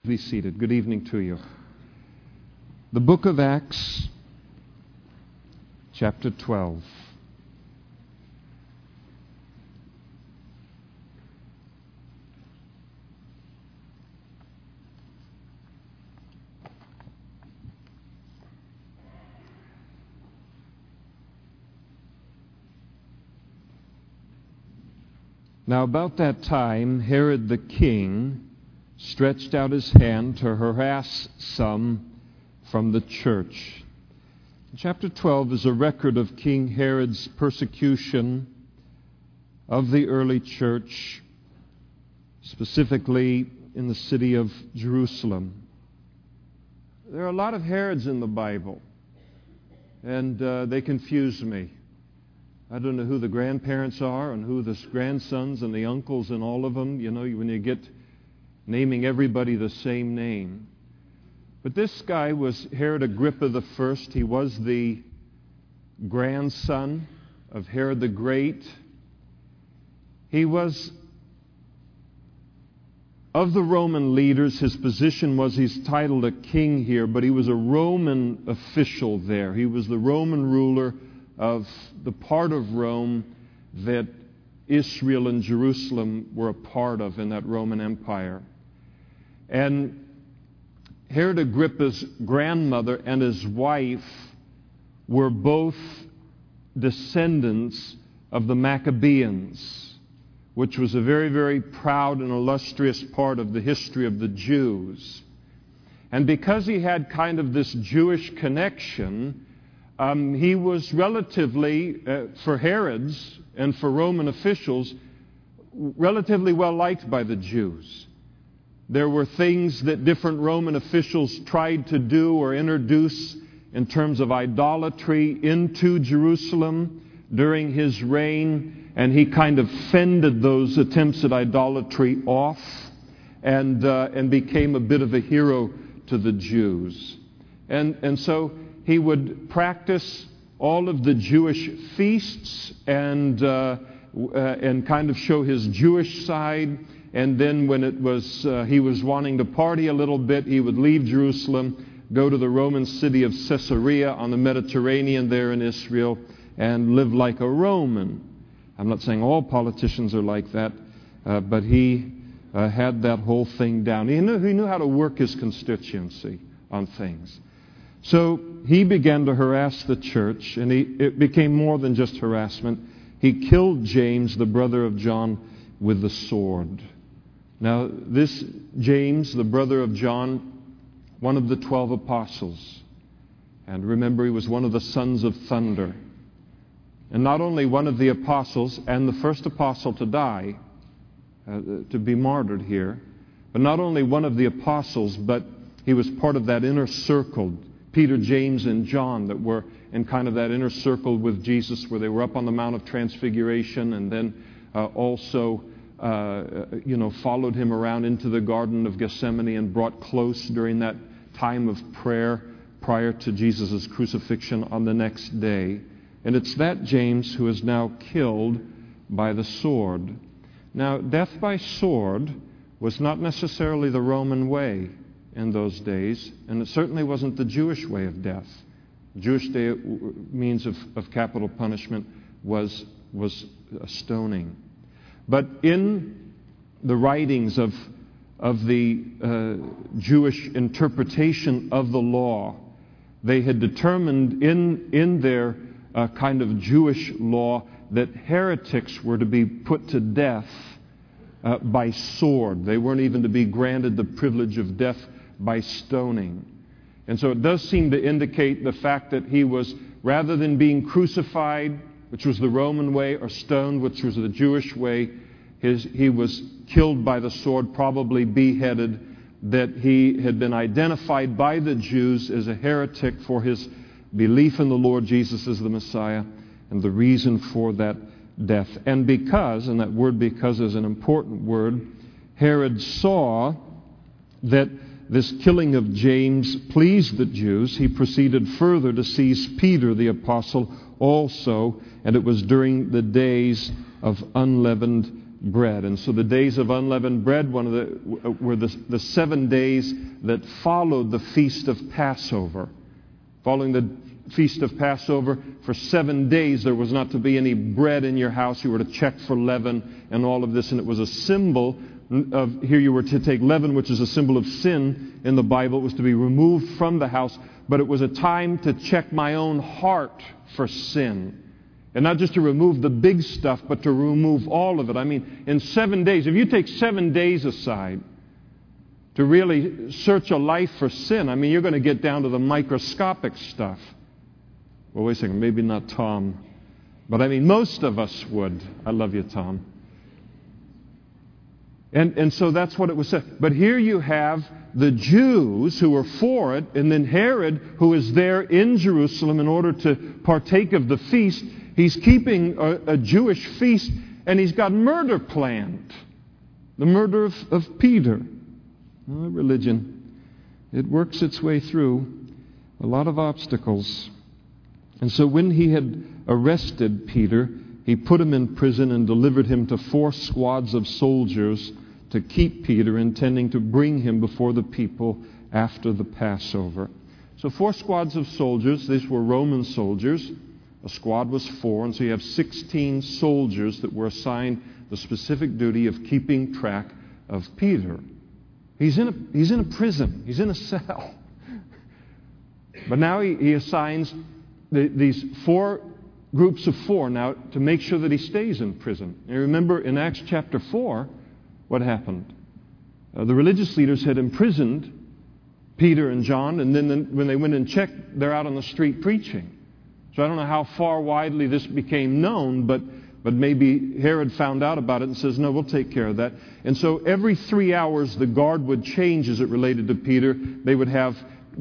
Be seated. Good evening to you. The book of Acts, chapter 12. Now about that time, Herod the king stretched out his hand to harass some from the church. Chapter 12 is a record of King Herod's persecution of the early church, specifically in the city of Jerusalem. There are a lot of Herods in the Bible, and they confuse me. I don't know who the grandparents are and who the grandsons and the uncles and all of them. You know, when you get naming everybody the same name. But this guy was Herod Agrippa I. He was the grandson of Herod the Great. He was of the Roman leaders. His position was, he's titled a king here, but he was a Roman official there. He was the Roman ruler of the part of Rome that Israel and Jerusalem were a part of in that Roman Empire. And Herod Agrippa's grandmother and his wife were both descendants of the Maccabees, which was a very, very proud and illustrious part of the history of the Jews. And because he had kind of this Jewish connection, he was relatively, for Herods and for Roman officials, relatively well liked by the Jews. There were things that different Roman officials tried to do or introduce in terms of idolatry into Jerusalem during his reign, and he kind of fended those attempts at idolatry off and became a bit of a hero to the Jews. And so he would practice all of the Jewish feasts and kind of show his Jewish side. And then when it was he was wanting to party a little bit, he would leave Jerusalem, go to the Roman city of Caesarea on the Mediterranean there in Israel, and live like a Roman. I'm not saying all politicians are like that, but he had that whole thing down. He knew how to work his constituency on things. So he began to harass the church, and it became more than just harassment. He killed James, the brother of John, with the sword. Now, this James, the brother of John, one of the 12 apostles. And remember, he was one of the sons of thunder. And not only one of the apostles, and the first apostle to die, to be martyred here, but not only one of the apostles, but he was part of that inner circle, Peter, James, and John, that were in kind of that inner circle with Jesus, where they were up on the Mount of Transfiguration, and then also followed him around into the Garden of Gethsemane and brought close during that time of prayer prior to Jesus' crucifixion on the next day. And it's that James who is now killed by the sword. Now, death by sword was not necessarily the Roman way in those days, and it certainly wasn't the Jewish way of death. The Jewish means of capital punishment was stoning. But in the writings of the Jewish interpretation of the law, they had determined in their kind of Jewish law that heretics were to be put to death by sword. They weren't even to be granted the privilege of death by stoning. And so it does seem to indicate the fact that he was, rather than being crucified, which was the Roman way, or stoned, which was the Jewish way, he was killed by the sword, probably beheaded, that he had been identified by the Jews as a heretic for his belief in the Lord Jesus as the Messiah, and the reason for that death. And because, and that word because is an important word, Herod saw that this killing of James pleased the Jews. He proceeded further to seize Peter the apostle also, and it was during the days of unleavened bread. And so the days of unleavened bread were the 7 days that followed the Feast of Passover. Following the Feast of Passover, for 7 days there was not to be any bread in your house. You were to check for leaven and all of this, and it was a symbol of, here you were to take leaven, which is a symbol of sin in the Bible. It was to be removed from the house, but it was a time to check my own heart for sin. And not just to remove the big stuff, but to remove all of it. I mean, in 7 days, if you take 7 days aside to really search a life for sin, I mean, you're going to get down to the microscopic stuff. Well, wait a second, maybe not Tom. But I mean, most of us would. I love you, Tom. And so that's what it was said. But here you have the Jews who were for it, and then Herod, who is there in Jerusalem in order to partake of the feast. He's keeping a Jewish feast, and he's got murder planned. The murder of Peter. Well, religion, it works its way through a lot of obstacles. And so when he had arrested Peter, he put him in prison and delivered him to 4 squads of soldiers to keep Peter, intending to bring him before the people after the Passover. So 4 squads of soldiers, these were Roman soldiers. A squad was 4, and so you have 16 soldiers that were assigned the specific duty of keeping track of Peter. He's in a prison. He's in a cell. But now he assigns these 4 groups of 4 now to make sure that he stays in prison. And remember in Acts chapter 4, what happened? The religious leaders had imprisoned Peter and John, and then when they went and checked, they're out on the street preaching. So I don't know how far widely this became known, but maybe Herod found out about it and says, no, we'll take care of that. And so every 3 hours the guard would change as it related to Peter. They would have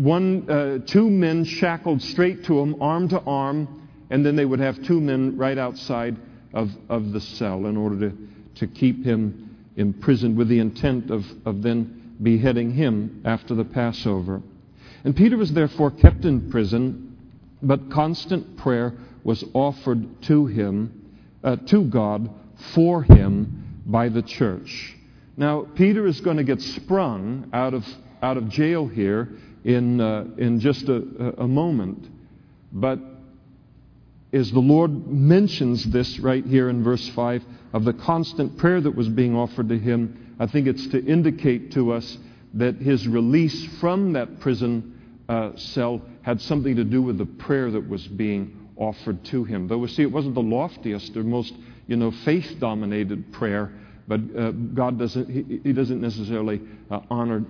2 men shackled straight to him, arm to arm, and then they would have 2 men right outside of the cell in order to keep him imprisoned with the intent of then beheading him after the Passover. And Peter was therefore kept in prison, but constant prayer was offered to him, to God, for him by the church. Now, Peter is going to get sprung out of jail here in just a moment. But as the Lord mentions this right here in verse 5 of the constant prayer that was being offered to him, I think it's to indicate to us that his release from that prison cell had something to do with the prayer that was being offered to him. Though we see it wasn't the loftiest or most, faith-dominated prayer, but God doesn't. He doesn't necessarily honor,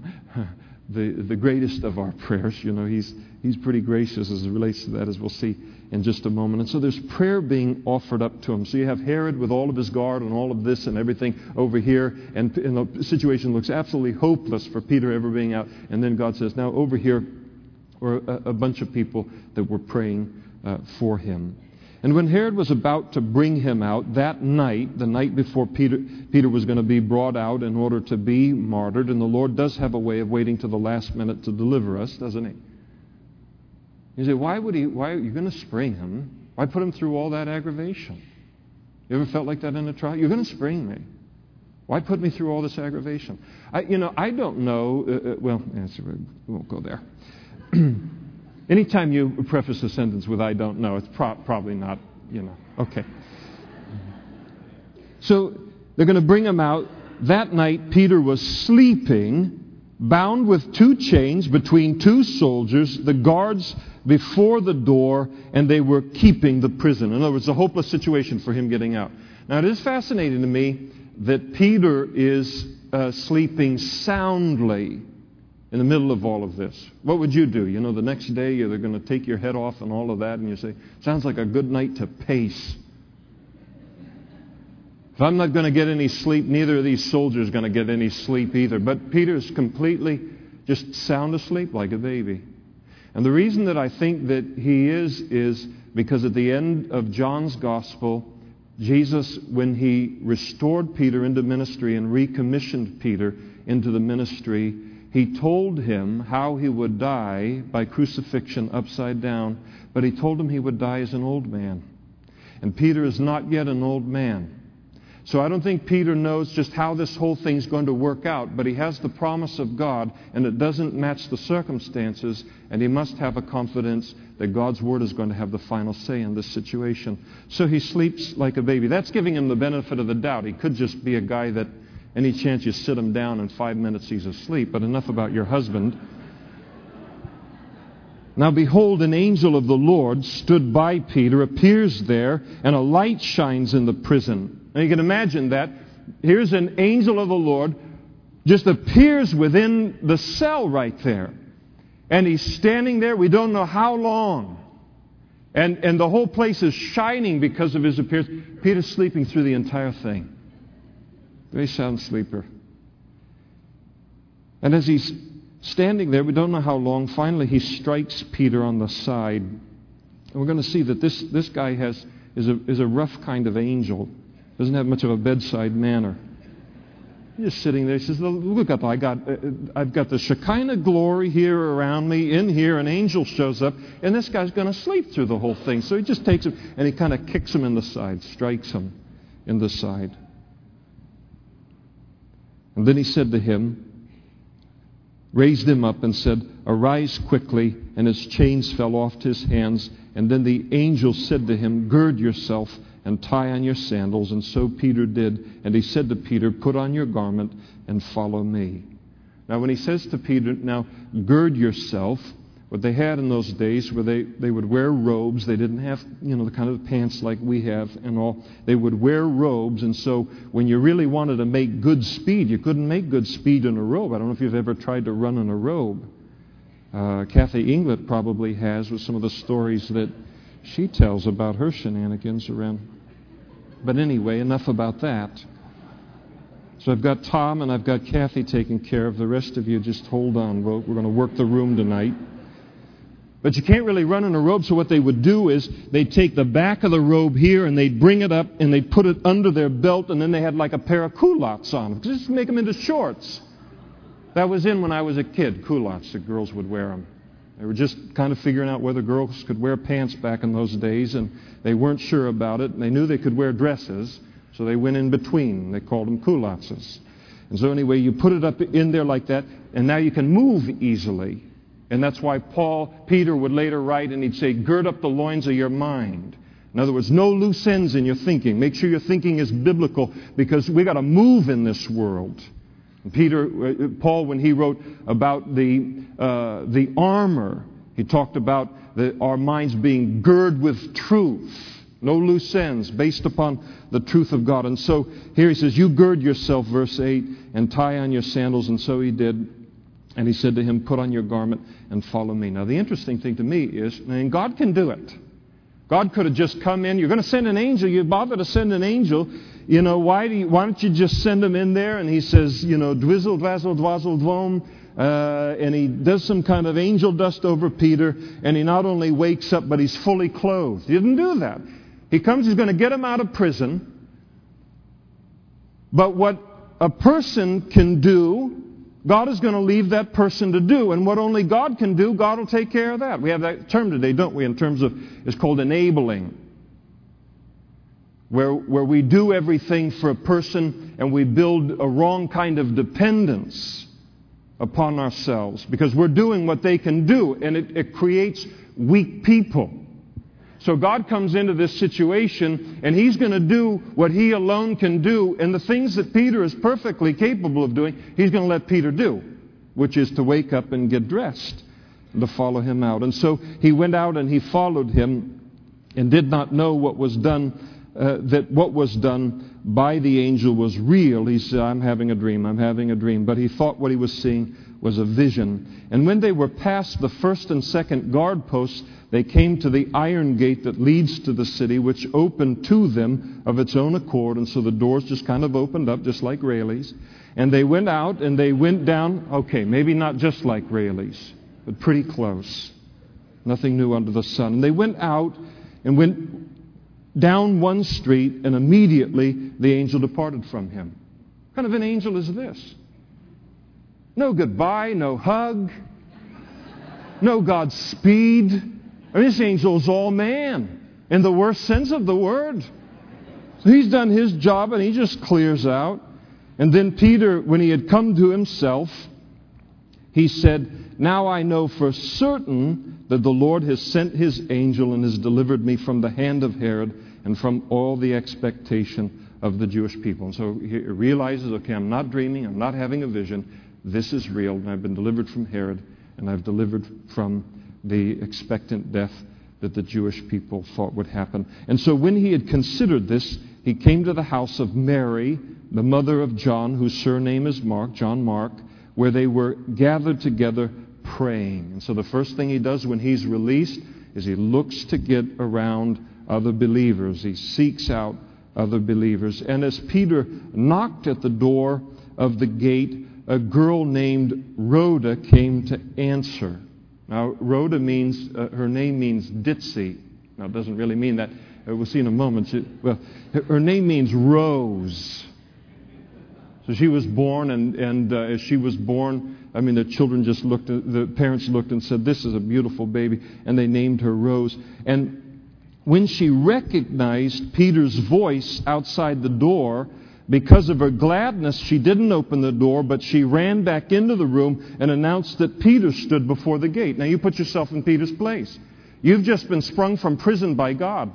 the greatest of our prayers. He's pretty gracious as it relates to that, as we'll see in just a moment. And so there's prayer being offered up to him. So you have Herod with all of his guard and all of this and everything over here, and the situation looks absolutely hopeless for Peter ever being out. And then God says, now over here were a bunch of people that were praying for him. And when Herod was about to bring him out that night, the night before Peter was going to be brought out in order to be martyred, and the Lord does have a way of waiting to the last minute to deliver us, doesn't he? You say, why are you going to spring him? Why put him through all that aggravation? You ever felt like that in a trial? You're going to spring me. Why put me through all this aggravation? I don't know. We won't go there. Anytime you preface a sentence with "I don't know," it's probably not, Okay. So they're going to bring him out. That night, Peter was sleeping, bound with 2 chains between 2 soldiers, the guards before the door, and they were keeping the prison. In other words, a hopeless situation for him getting out. Now, it is fascinating to me that Peter is sleeping soundly in the middle of all of this. What would you do? The next day they're going to take your head off and all of that, and you say, sounds like a good night to pace. If I'm not going to get any sleep, neither of these soldiers are going to get any sleep either. But Peter's completely just sound asleep like a baby. And the reason that I think that he is because at the end of John's Gospel, Jesus, when he restored Peter into ministry and recommissioned Peter into the ministry, he told him how he would die by crucifixion upside down, but he told him he would die as an old man. And Peter is not yet an old man. So I don't think Peter knows just how this whole thing's going to work out, but he has the promise of God, and it doesn't match the circumstances, and he must have a confidence that God's Word is going to have the final say in this situation. So he sleeps like a baby. That's giving him the benefit of the doubt. He could just be a guy that any chance you sit him down in 5 minutes he's asleep, but enough about your husband. Now behold, an angel of the Lord stood by Peter, appears there, and a light shines in the prison. Now you can imagine that. Here's an angel of the Lord, just appears within the cell right there. And he's standing there, we don't know how long. And the whole place is shining because of his appearance. Peter's sleeping through the entire thing. Very sound sleeper. And as he's standing there, we don't know how long, finally he strikes Peter on the side. And we're going to see that this guy is a rough kind of angel. Doesn't have much of a bedside manner. He's just sitting there. He says, look up, I've got the Shekinah glory here around me. In here, an angel shows up, and this guy's going to sleep through the whole thing. So he just takes him, and he kind of kicks him in the side, strikes him in the side. And then he said to him, raised him up and said, arise quickly, and his chains fell off his hands. And then the angel said to him, gird yourself and tie on your sandals. And so Peter did. And he said to Peter, put on your garment and follow me. Now when he says to Peter, now gird yourself, what they had in those days where they would wear robes. They didn't have, the kind of pants like we have and all. They would wear robes. And so when you really wanted to make good speed, you couldn't make good speed in a robe. I don't know if you've ever tried to run in a robe. Kathy Inglet probably has, with some of the stories that she tells about her shenanigans around. But anyway, enough about that. So I've got Tom and I've got Kathy taking care of. The rest of you just hold on. We're going to work the room tonight. But you can't really run in a robe, so what they would do is they'd take the back of the robe here and they'd bring it up and they'd put it under their belt, and then they had like a pair of culottes on, just to make them into shorts. That was in when I was a kid, culottes. The girls would wear them. They were just kind of figuring out whether girls could wear pants back in those days, and they weren't sure about it. And they knew they could wear dresses, so they went in between. They called them culottes. And so anyway, you put it up in there like that, and now you can move easily. And that's why Peter would later write, and he'd say, gird up the loins of your mind. In other words, no loose ends in your thinking. Make sure your thinking is biblical, because we got to move in this world. And Paul, when he wrote about the armor, he talked about our minds being girded with truth. No loose ends, based upon the truth of God. And so here he says, you gird yourself, verse 8, and tie on your sandals. And so he did. And he said to him, put on your garment and follow me. Now the interesting thing to me is, and God can do it. God could have just come in. You're going to send an angel. You bother to send an angel. Why don't you just send him in there? And he says, dwizzle, dwazzle, dwazzle, dvom. And he does some kind of angel dust over Peter. And he not only wakes up, but he's fully clothed. He didn't do that. He comes, he's going to get him out of prison. But what a person can do, God is going to leave that person to do. And what only God can do, God will take care of that. We have that term today, don't we, in terms of, it's called enabling. Where we do everything for a person and we build a wrong kind of dependence upon ourselves. Because we're doing what they can do, and it creates weak people. So God comes into this situation, and He's going to do what He alone can do. And the things that Peter is perfectly capable of doing, He's going to let Peter do, which is to wake up and get dressed and to follow Him out. And so he went out and he followed Him and did not know what was done, that what was done by the angel was real. He said, I'm having a dream. But he thought what he was seeing was a vision. And when they were past the first and second guard posts, they came to the iron gate that leads to the city, which opened to them of its own accord. And so the doors just kind of opened up, just like Rayleigh's. And they went out and they went down, okay, maybe not just like Rayleigh's, but pretty close. Nothing new under the sun. And they went out and went down one street, and immediately the angel departed from him. What kind of an angel is this? No goodbye, no hug, no Godspeed. This angel is all man, in the worst sense of the word. So he's done his job and he just clears out. And then Peter, when he had come to himself, he said, "Now I know for certain that the Lord has sent His angel and has delivered me from the hand of Herod and from all the expectation of the Jewish people." And so he realizes, okay, I'm not dreaming, I'm not having a vision. This is real, and I've been delivered from Herod, and I've delivered from the expectant death that the Jewish people thought would happen. And so when he had considered this, he came to the house of Mary, the mother of John, whose surname is Mark, John Mark, where they were gathered together praying. And so the first thing he does when he's released is he looks to get around other believers. He seeks out other believers. And as Peter knocked at the door of the gate, a girl named Rhoda came to answer. Now, Rhoda means, her name means ditzy. Now, it doesn't really mean that. We'll see in a moment. Her name means rose. So she was born, and as she was born, I mean, the children just looked, the parents looked and said, "This is a beautiful baby," and they named her Rose. And when she recognized Peter's voice outside the door, because of her gladness, she didn't open the door, but she ran back into the room and announced that Peter stood before the gate. Now, you put yourself in Peter's place. You've just been sprung from prison by God.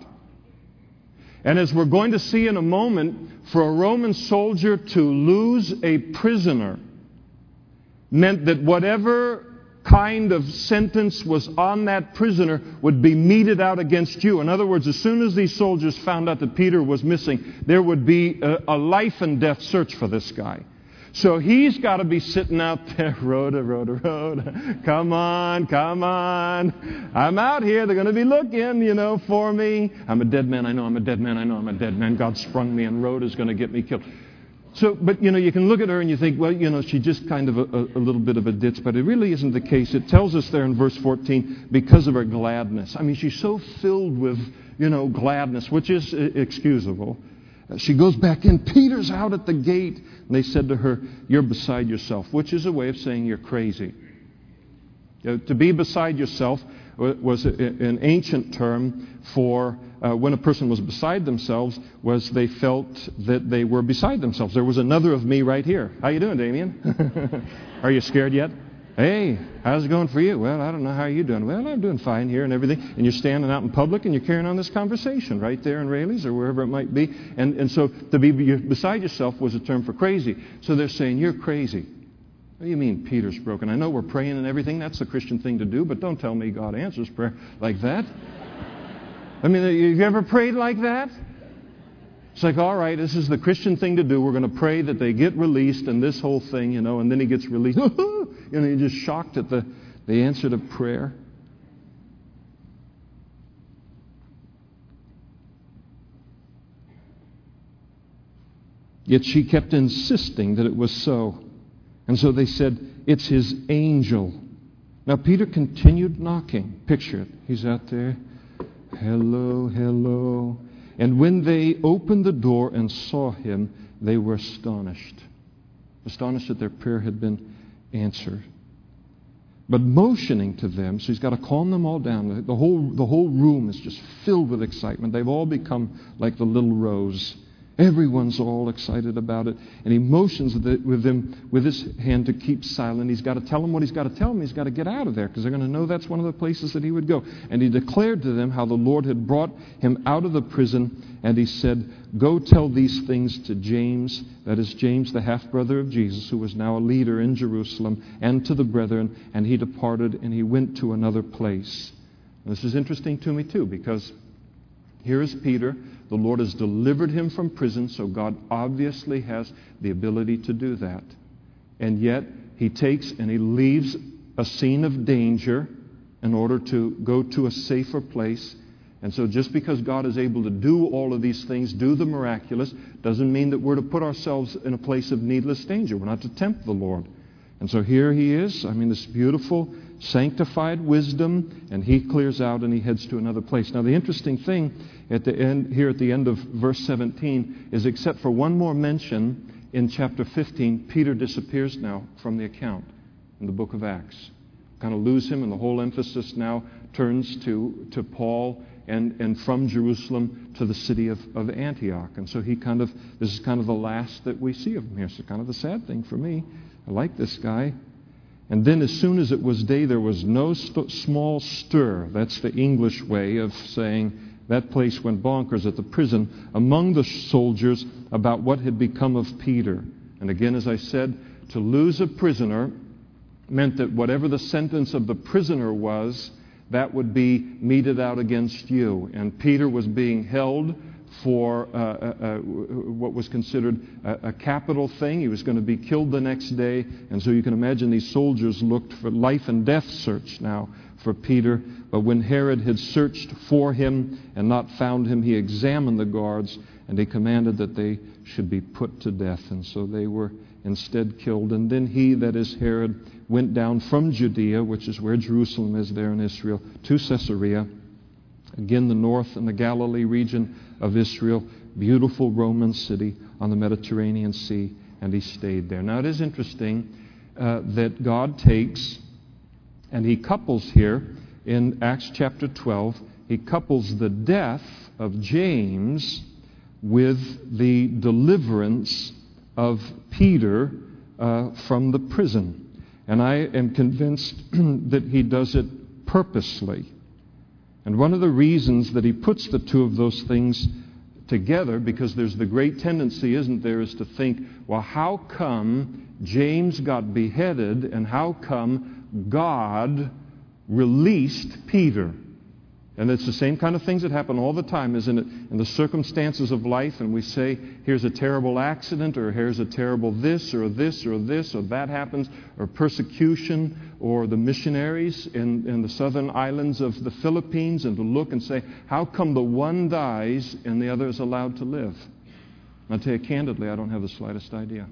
And as we're going to see in a moment, for a Roman soldier to lose a prisoner meant that whatever kind of sentence was on that prisoner would be meted out against you. In other words, as soon as these soldiers found out that Peter was missing, there would be a life and death search for this guy. So he's got to be sitting out there, "Rhoda, Rhoda, Rhoda, come on, come on. I'm out here. They're going to be looking, for me. I'm a dead man. I know I'm a dead man. I know I'm a dead man. God sprung me, and Rhoda's going to get me killed." So, but, you can look at her and you think, well, she's just kind of a little bit of a ditz, but it really isn't the case. It tells us there in verse 14, because of her gladness. I mean, she's so filled with, gladness, which is excusable. She goes back in. Peter's out at the gate. And they said to her, "You're beside yourself," which is a way of saying you're crazy. To be beside yourself was an ancient term for when a person was beside themselves, was they felt that they were beside themselves. There was another of me right here. How you doing, Damien? Are you scared yet? "Hey, how's it going for you?" "Well, I don't know. How are you doing?" "Well, I'm doing fine here and everything." And you're standing out in public and you're carrying on this conversation right there in Rayleigh's or wherever it might be. And so to be beside yourself was a term for crazy. So they're saying, "You're crazy." "What do you mean Peter's broken? I know we're praying and everything. That's the Christian thing to do, but don't tell me God answers prayer like that." I mean, have you ever prayed like that? It's like, all right, this is the Christian thing to do. We're going to pray that they get released and this whole thing, and then he gets released. You're just shocked at the answer to prayer. Yet she kept insisting that it was so. And so they said, "It's his angel." Now Peter continued knocking. Picture it. He's out there. "Hello, hello." And when they opened the door and saw him, they were astonished. Astonished that their prayer had been answered. But motioning to them, so he's got to calm them all down. The whole room is just filled with excitement. They've all become like the little Rose. Everyone's all excited about it. And he motions with them with his hand to keep silent. He's got to tell them what he's got to tell them. He's got to get out of there because they're going to know that's one of the places that he would go. And he declared to them how the Lord had brought him out of the prison. And he said, "Go tell these things to James," that is James, the half-brother of Jesus, who was now a leader in Jerusalem, "and to the brethren." And he departed and he went to another place. And this is interesting to me too, because here is Peter. The Lord has delivered him from prison, so God obviously has the ability to do that. And yet, he takes and he leaves a scene of danger in order to go to a safer place. And so just because God is able to do all of these things, do the miraculous, doesn't mean that we're to put ourselves in a place of needless danger. We're not to tempt the Lord. And so here he is, this beautiful, sanctified wisdom, and he clears out and he heads to another place. Now the interesting thing at the end of verse 17 is, except for one more mention in chapter 15, Peter disappears now from the account in the book of Acts. kind of lose him, and the whole emphasis now turns to Paul and from Jerusalem to the city of Antioch. And so this is kind of the last that we see of him here. So kind of a sad thing for me. I like this guy. And then as soon as it was day, there was no small stir. That's the English way of saying that place went bonkers at the prison among the soldiers about what had become of Peter. And again, as I said, to lose a prisoner meant that whatever the sentence of the prisoner was, that would be meted out against you. And Peter was being held for what was considered a capital thing. He was going to be killed the next day. And so you can imagine these soldiers looked for life and death search now for Peter. But when Herod had searched for him and not found him, he examined the guards and he commanded that they should be put to death. And so they were instead killed. And then he, that is Herod, went down from Judea, which is where Jerusalem is there in Israel, to Caesarea, again the north and the Galilee region of Israel, beautiful Roman city on the Mediterranean Sea, and he stayed there. Now it is interesting that God takes and he couples here in Acts chapter 12, he couples the death of James with the deliverance of Peter from the prison. And I am convinced that he does it purposely. And one of the reasons that he puts the two of those things together, because there's the great tendency, isn't there, is to think, well, how come James got beheaded and how come God released Peter? And it's the same kind of things that happen all the time, isn't it? In the circumstances of life, and we say, here's a terrible accident, or here's a terrible this, or this, or this, or that happens, or persecution, or the missionaries in the southern islands of the Philippines, and to look and say, how come the one dies and the other is allowed to live? And I'll tell you candidly, I don't have the slightest idea.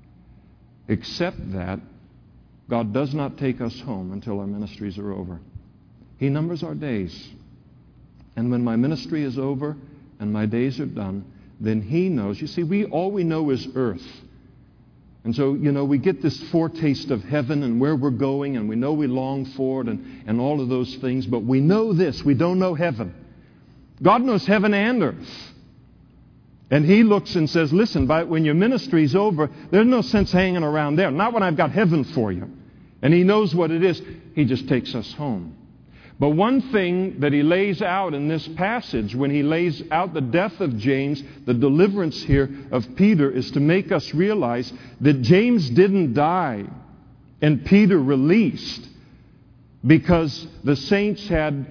Except that God does not take us home until our ministries are over. He numbers our days. And when my ministry is over and my days are done, then He knows. You see, all we know is earth. And so, we get this foretaste of heaven and where we're going, and we know we long for it and all of those things, but we know this, we don't know heaven. God knows heaven and earth. And He looks and says, listen, when your ministry's over, there's no sense hanging around there. Not when I've got heaven for you. And He knows what it is. He just takes us home. But one thing that He lays out in this passage, when He lays out the death of James, the deliverance here of Peter, is to make us realize that James didn't die and Peter released because the saints had,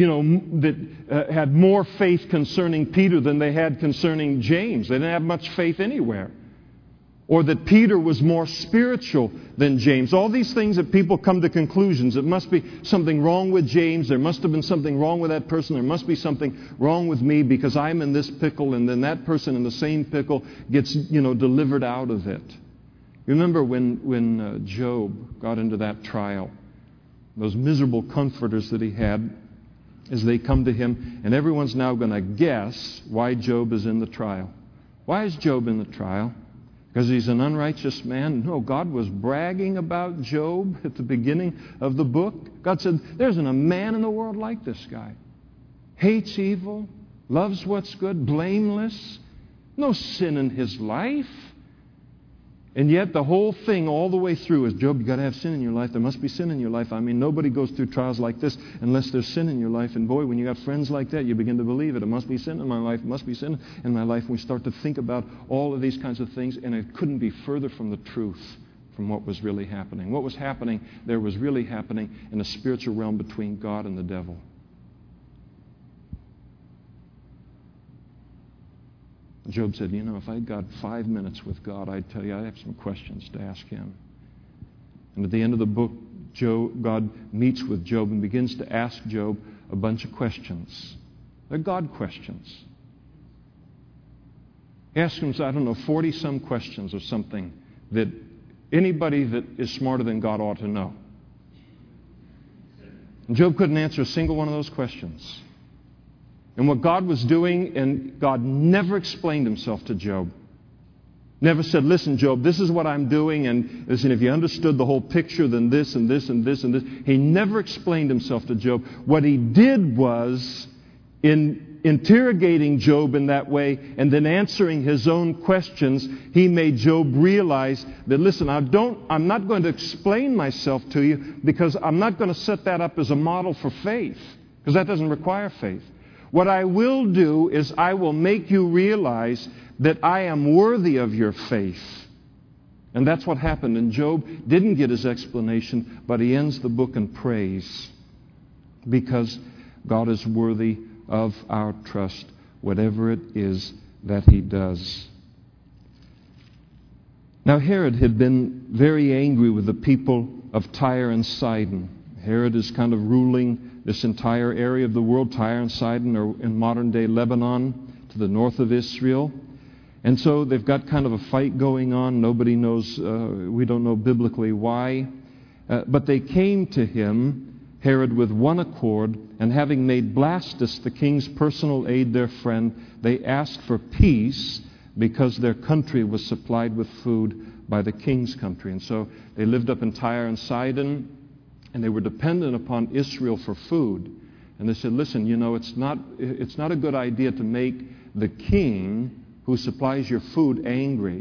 had more faith concerning Peter than they had concerning James. They didn't have much faith anywhere. Or that Peter was more spiritual than James. All these things that people come to conclusions. It must be something wrong with James. There must have been something wrong with that person. There must be something wrong with me because I'm in this pickle, and then that person in the same pickle gets, delivered out of it. You remember when Job got into that trial? Those miserable comforters that he had as they come to him, and everyone's now going to guess why Job is in the trial. Why is Job in the trial? Because he's an unrighteous man? No, God was bragging about Job at the beginning of the book. God said, there isn't a man in the world like this guy. Hates evil, loves what's good, blameless, no sin in his life. And yet the whole thing all the way through is, Job, you've got to have sin in your life. There must be sin in your life. I mean, nobody goes through trials like this unless there's sin in your life. And boy, when you got friends like that, you begin to believe it. It must be sin in my life. It must be sin in my life. And we start to think about all of these kinds of things, and it couldn't be further from the truth from what was really happening. What was happening there was really happening in a spiritual realm between God and the devil. Job said, if I got 5 minutes with God, I'd tell you I have some questions to ask Him. And at the end of the book, God meets with Job and begins to ask Job a bunch of questions. They're God questions. He asks him, 40-some questions or something that anybody that is smarter than God ought to know. And Job couldn't answer a single one of those questions. And what God was doing, and God never explained Himself to Job. Never said, listen, Job, this is what I'm doing, and listen, if you understood the whole picture, then this and this and this and this. He never explained himself to Job. What he did was, in interrogating Job in that way and then answering his own questions, he made Job realize that, listen, I'm not going to explain myself to you because I'm not going to set that up as a model for faith, because that doesn't require faith. What I will do is I will make you realize that I am worthy of your faith. And that's what happened. And Job didn't get his explanation, but he ends the book in praise, because God is worthy of our trust, whatever it is that he does. Now, Herod had been very angry with the people of Tyre and Sidon. Herod is kind of ruling this entire area of the world. Tyre and Sidon are in modern-day Lebanon, to the north of Israel. And so they've got kind of a fight going on. Nobody knows, we don't know biblically why. But they came to him, Herod, with one accord, and having made Blastus, the king's personal aide, their friend, they asked for peace because their country was supplied with food by the king's country. And so they lived up in Tyre and Sidon, and they were dependent upon Israel for food. And they said, listen, you know, it's not a good idea to make the king who supplies your food angry.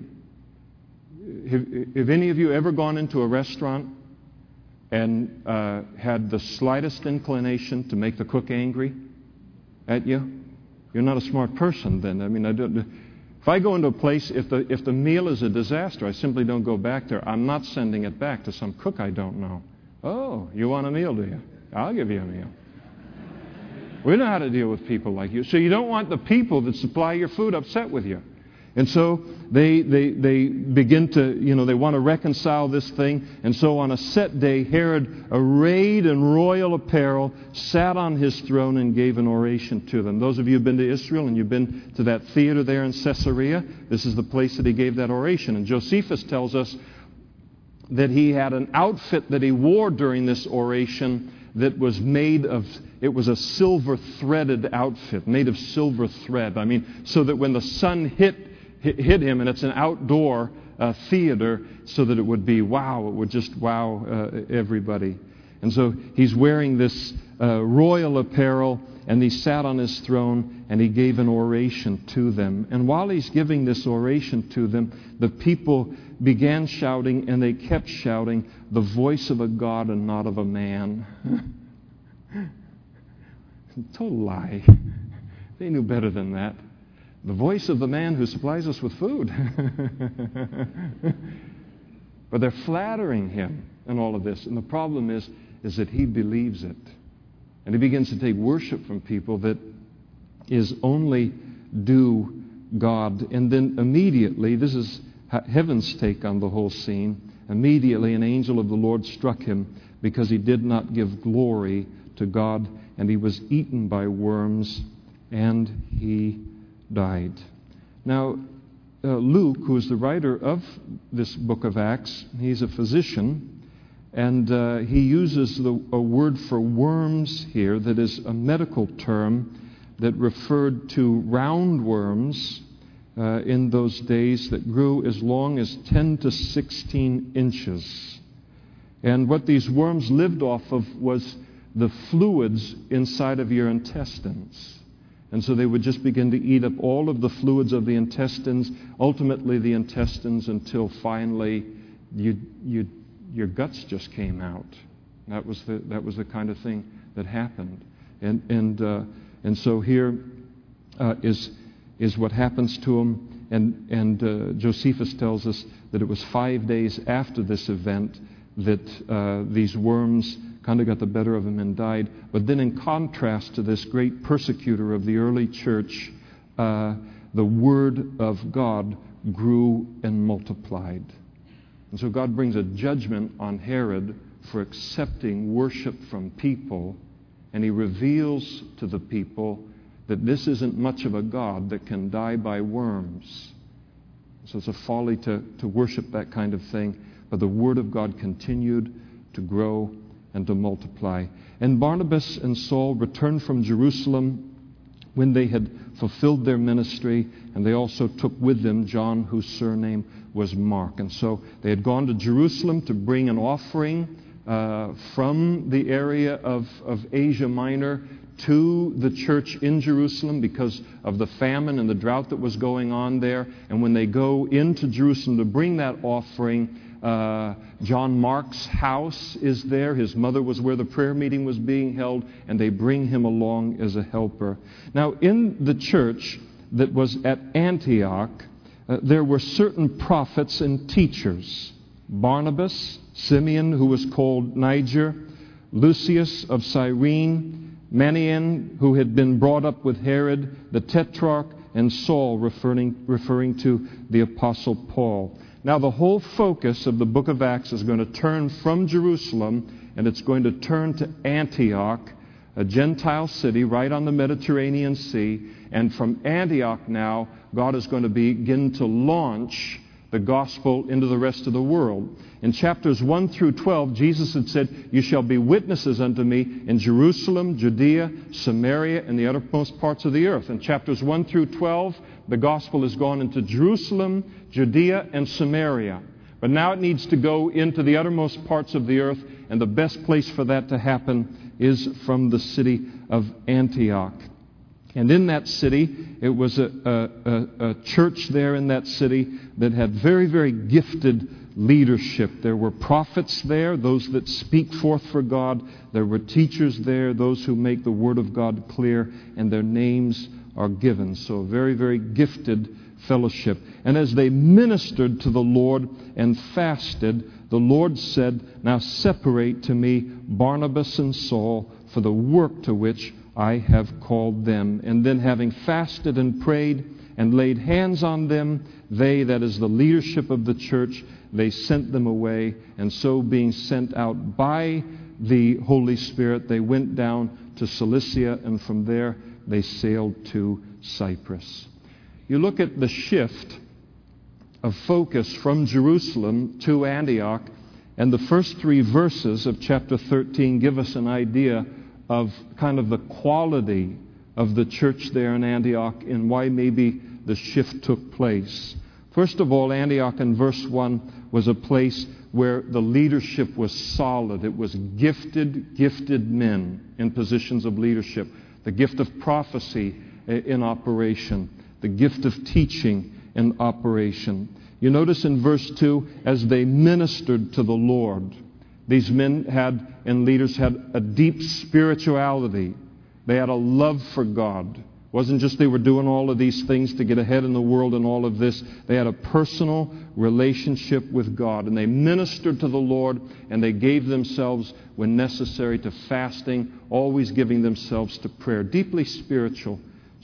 Have any of you ever gone into a restaurant and had the slightest inclination to make the cook angry at you? You're not a smart person then. I mean, if I go into a place, if the meal is a disaster, I simply don't go back there. I'm not sending it back to some cook I don't know. Oh, you want a meal, do you? I'll give you a meal. We know how to deal with people like you. So you don't want the people that supply your food upset with you. And so they begin to, they want to reconcile this thing. And so on a set day, Herod, arrayed in royal apparel, sat on his throne and gave an oration to them. Those of you who have been to Israel and you've been to that theater there in Caesarea, this is the place that he gave that oration. And Josephus tells us that he had an outfit that he wore during this oration that was it was a silver threaded outfit, made of silver thread. I mean, so that when the sun hit him, and it's an outdoor theater, so that it would be wow, it would just wow everybody. And so he's wearing this royal apparel, and he sat on his throne, and he gave an oration to them. And while he's giving this oration to them, the people began shouting, and they kept shouting, "The voice of a God and not of a man." Total lie. They knew better than that. The voice of the man who supplies us with food. But they're flattering him in all of this. And the problem is that he believes it. And he begins to take worship from people that is only due God. And then immediately, this is heaven's take on the whole scene, immediately an angel of the Lord struck him because he did not give glory to God, and he was eaten by worms, and he died. Now, Luke, who is the writer of this book of Acts, he's a physician, and he uses a word for worms here that is a medical term that referred to roundworms in those days that grew as long as 10 to 16 inches. And what these worms lived off of was the fluids inside of your intestines. And so they would just begin to eat up all of the fluids of the intestines, ultimately the intestines, until finally your guts just came out. That was the kind of thing that happened. And so here is what happens to him. And Josephus tells us that it was 5 days after this event that these worms kind of got the better of him and died. But then in contrast to this great persecutor of the early church, the Word of God grew and multiplied. And so God brings a judgment on Herod for accepting worship from people, and he reveals to the people that this isn't much of a God that can die by worms. So it's a folly to worship that kind of thing. But the Word of God continued to grow and to multiply. And Barnabas and Saul returned from Jerusalem when they had fulfilled their ministry, and they also took with them John, whose surname was Mark. And so they had gone to Jerusalem to bring an offering from the area of Asia Minor to the church in Jerusalem because of the famine and the drought that was going on there. And when they go into Jerusalem to bring that offering, John Mark's house is there. His mother was where the prayer meeting was being held, and they bring him along as a helper. Now, in the church that was at Antioch, there were certain prophets and teachers. Barnabas, Simeon, who was called Niger, Lucius of Cyrene, Manaen, who had been brought up with Herod, the Tetrarch, and Saul, referring to the Apostle Paul. Now, the whole focus of the book of Acts is going to turn from Jerusalem, and it's going to turn to Antioch, a Gentile city right on the Mediterranean Sea. And from Antioch now, God is going to begin to launch the gospel into the rest of the world. In chapters 1 through 12, Jesus had said, "You shall be witnesses unto me in Jerusalem, Judea, Samaria, and the uttermost parts of the earth." In chapters 1 through 12, the gospel has gone into Jerusalem, Judea, and Samaria. But now it needs to go into the uttermost parts of the earth, and the best place for that to happen is from the city of Antioch. And in that city, it was a church there in that city that had very, very gifted leadership. There were prophets there, those that speak forth for God. There were teachers there, those who make the Word of God clear, and their names are given. So a very, very gifted fellowship. And as they ministered to the Lord and fasted, the Lord said, "Now separate to me Barnabas and Saul for the work to which I have called them." And then having fasted and prayed and laid hands on them, they, that is the leadership of the church, they sent them away. And so being sent out by the Holy Spirit, they went down to Cilicia, and from there they sailed to Cyprus. You look at the shift of focus from Jerusalem to Antioch, and the first 3 verses of chapter 13 give us an idea of kind of the quality of the church there in Antioch and why maybe the shift took place. First of all, Antioch in verse 1 was a place where the leadership was solid. It was gifted men in positions of leadership. The gift of prophecy in operation. The gift of teaching in operation. You notice in verse 2, as they ministered to the Lord, these men and leaders had a deep spirituality. They had a love for God. It wasn't just they were doing all of these things to get ahead in the world and all of this. They had a personal relationship with God. And they ministered to the Lord, and they gave themselves, when necessary, to fasting, always giving themselves to prayer. Deeply spiritual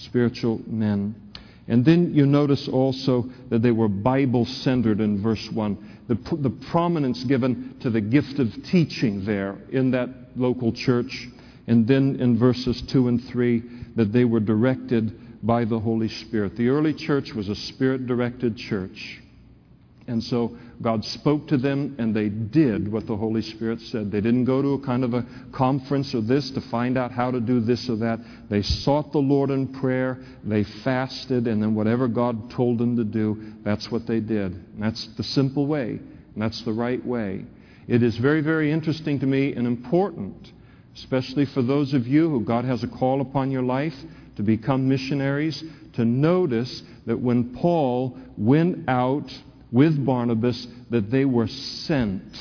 men. And then you notice also that they were Bible-centered in verse 1. The prominence given to the gift of teaching there in that local church. And then in verses 2 and 3, that they were directed by the Holy Spirit. The early church was a Spirit-directed church. And so God spoke to them, and they did what the Holy Spirit said. They didn't go to a kind of a conference or this to find out how to do this or that. They sought the Lord in prayer, they fasted, and then whatever God told them to do, that's what they did. And that's the simple way, and that's the right way. It is very, very interesting to me and important, especially for those of you who God has a call upon your life to become missionaries, to notice that when Paul went out with Barnabas, that they were sent.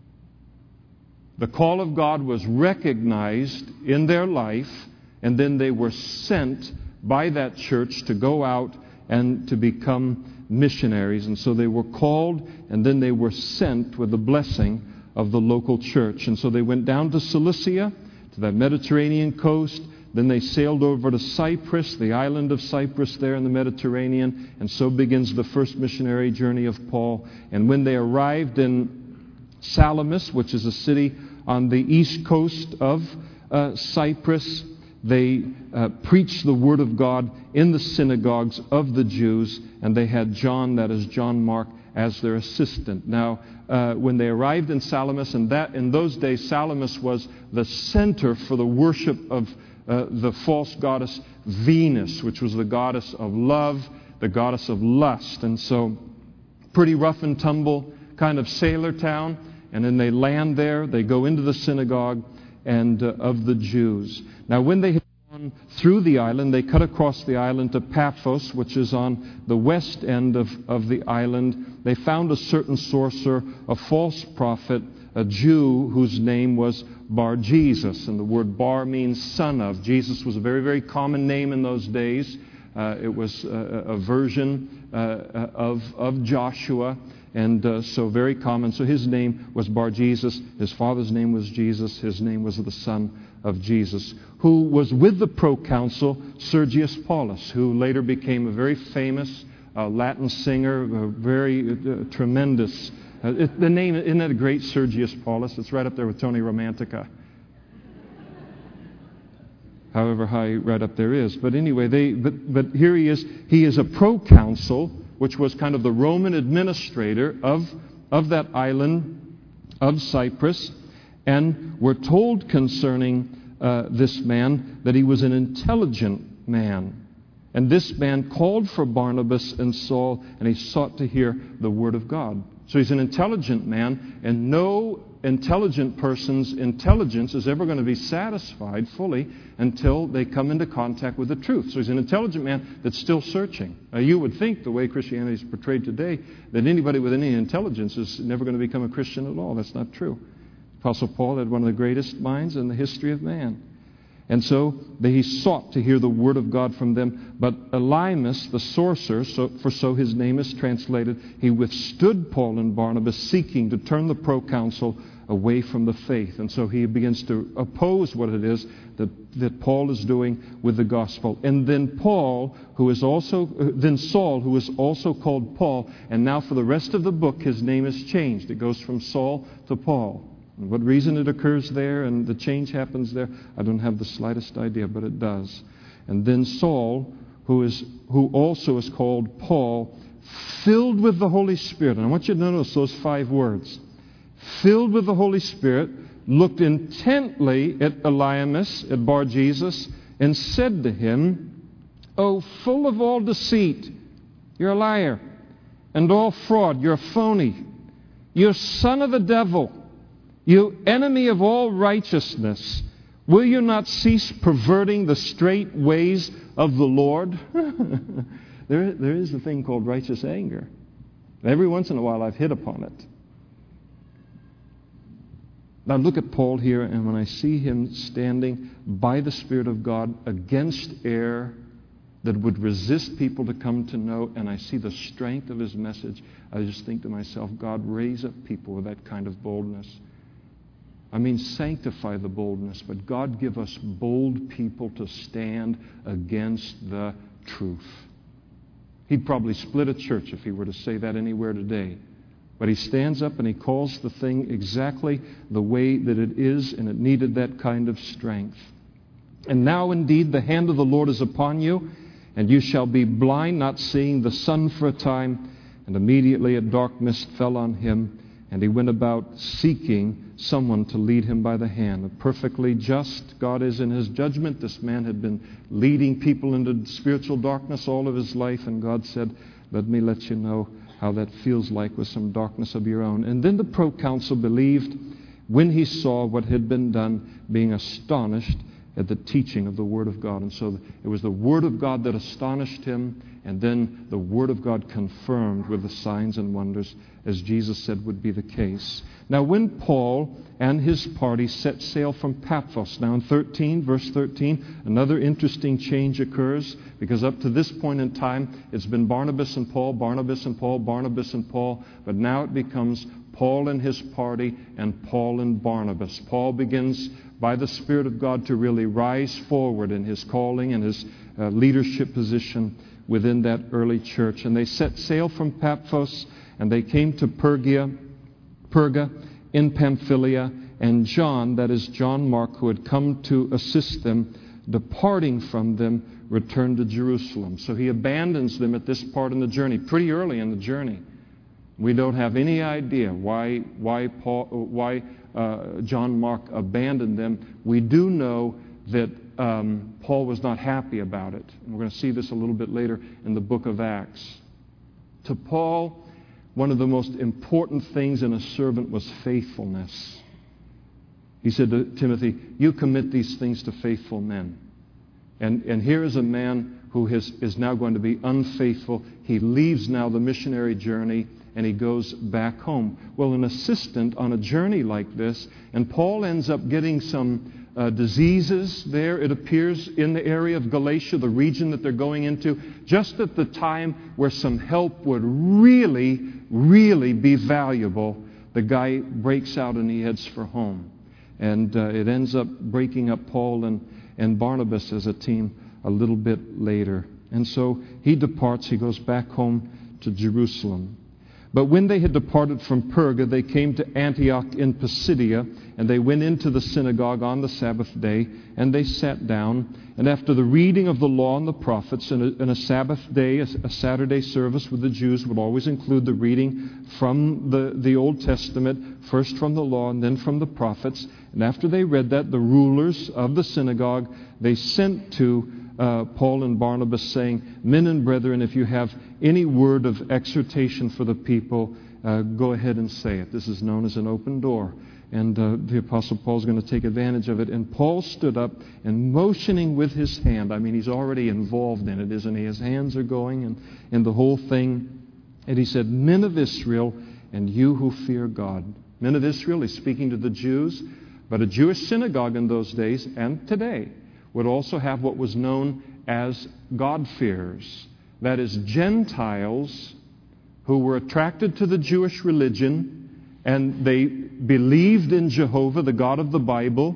The call of God was recognized in their life, and then they were sent by that church to go out and to become missionaries. And so they were called, and then they were sent with the blessing of the local church. And so they went down to Cilicia, to the Mediterranean coast. Then they sailed over to Cyprus, the island of Cyprus there in the Mediterranean, and so begins the first missionary journey of Paul. And when they arrived in Salamis, which is a city on the east coast of Cyprus, they preached the Word of God in the synagogues of the Jews, and they had John, that is John Mark, as their assistant. Now, when they arrived in Salamis, and that in those days Salamis was the center for the worship of the false goddess Venus, which was the goddess of love, the goddess of lust. And so, pretty rough and tumble kind of sailor town. And then they land there, they go into the synagogue and of the Jews. Now, when they had gone through the island, they cut across the island to Paphos, which is on the west end of the island. They found a certain sorcerer, a false prophet, a Jew whose name was Bar-Jesus. And the word Bar means son of. Jesus was a very, very common name in those days. It was a version of Joshua. And so very common. So his name was Bar-Jesus. His father's name was Jesus. His name was the son of Jesus, who was with the proconsul Sergius Paulus, who later became a very famous Latin singer, a very tremendous. The name, isn't that a great, Sergius Paulus? It's right up there with Tony Romantica. However high right up there is. But anyway, but here he is. He is a proconsul, which was kind of the Roman administrator of that island of Cyprus. And we're told concerning this man that he was an intelligent man. And this man called for Barnabas and Saul, and he sought to hear the word of God. So he's an intelligent man, and no intelligent person's intelligence is ever going to be satisfied fully until they come into contact with the truth. So he's an intelligent man that's still searching. You would think, the way Christianity is portrayed today, that anybody with any intelligence is never going to become a Christian at all. That's not true. Apostle Paul had one of the greatest minds in the history of man. And so he sought to hear the word of God from them. But Elymas, the sorcerer, so his name is translated, he withstood Paul and Barnabas, seeking to turn the proconsul away from the faith. And so he begins to oppose what it is that Paul is doing with the gospel. And then Saul, who is also called Paul, and now for the rest of the book his name is changed. It goes from Saul to Paul. And what reason it occurs there and the change happens there, I don't have the slightest idea, but it does. And then Saul, who also is called Paul, filled with the Holy Spirit. And I want you to notice those 5 words. Filled with the Holy Spirit, looked intently at Elymas, at Bar-Jesus, and said to him, "O full of all deceit, you're a liar, and all fraud, you're a phony. You're son of the devil. You enemy of all righteousness, will you not cease perverting the straight ways of the Lord?" There is a thing called righteous anger. Every once in a while I've hit upon it. Now look at Paul here, and when I see him standing by the Spirit of God against air that would resist people to come to know, and I see the strength of his message, I just think to myself, God, raise up people with that kind of boldness. I mean, sanctify the boldness, but God, give us bold people to stand against the truth. He'd probably split a church if he were to say that anywhere today. But he stands up and he calls the thing exactly the way that it is, and it needed that kind of strength. "And now indeed the hand of the Lord is upon you, and you shall be blind, not seeing the sun for a time." And immediately a dark mist fell on him, and he went about seeking someone to lead him by the hand. Perfectly just God is in his judgment. This man had been leading people into spiritual darkness all of his life, and God said, "Let me let you know how that feels like with some darkness of your own." And then the proconsul believed when he saw what had been done, being astonished at the teaching of the Word of God. And so it was the Word of God that astonished him, and then the Word of God confirmed with the signs and wonders, as Jesus said would be the case. Now when Paul and his party set sail from Paphos, now in verse 13, another interesting change occurs, because up to this point in time, it's been Barnabas and Paul, Barnabas and Paul, Barnabas and Paul, but now it becomes Paul and his party and Paul and Barnabas. Paul begins by the Spirit of God to really rise forward in his calling and his leadership position within that early church. And they set sail from Paphos, and they came to Perga in Pamphylia, and John, that is John Mark, who had come to assist them, departing from them, returned to Jerusalem. So he abandons them at this part in the journey, pretty early in the journey. We don't have any idea why John Mark abandoned them. We do know that Paul was not happy about it. And we're going to see this a little bit later in the book of Acts. To Paul, one of the most important things in a servant was faithfulness. He said to Timothy, you commit these things to faithful men. And here is a man who is now going to be unfaithful. He leaves now the missionary journey and he goes back home. Well, an assistant on a journey like this, and Paul ends up getting some diseases there, it appears, in the area of Galatia, the region that they're going into, just at the time where some help would really, really be valuable. The guy breaks out and he heads for home. And it ends up breaking up Paul and Barnabas as a team a little bit later. And so he departs, he goes back home to Jerusalem. But when they had departed from Perga, they came to Antioch in Pisidia, and they went into the synagogue on the Sabbath day, and they sat down. And after the reading of the law and the prophets, and a Sabbath day, a Saturday service with the Jews would always include the reading from the Old Testament, first from the law and then from the prophets. And after they read that, the rulers of the synagogue, they sent to Paul and Barnabas, saying, men and brethren, if you have any word of exhortation for the people, go ahead and say it. This is known as an open door. And the Apostle Paul is going to take advantage of it. And Paul stood up and motioning with his hand. I mean, he's already involved in it, isn't he? His hands are going and the whole thing. And he said, men of Israel, and you who fear God. Men of Israel, he's speaking to the Jews. But a Jewish synagogue in those days and today would also have what was known as God-fearers. That is, Gentiles who were attracted to the Jewish religion, and they believed in Jehovah, the God of the Bible,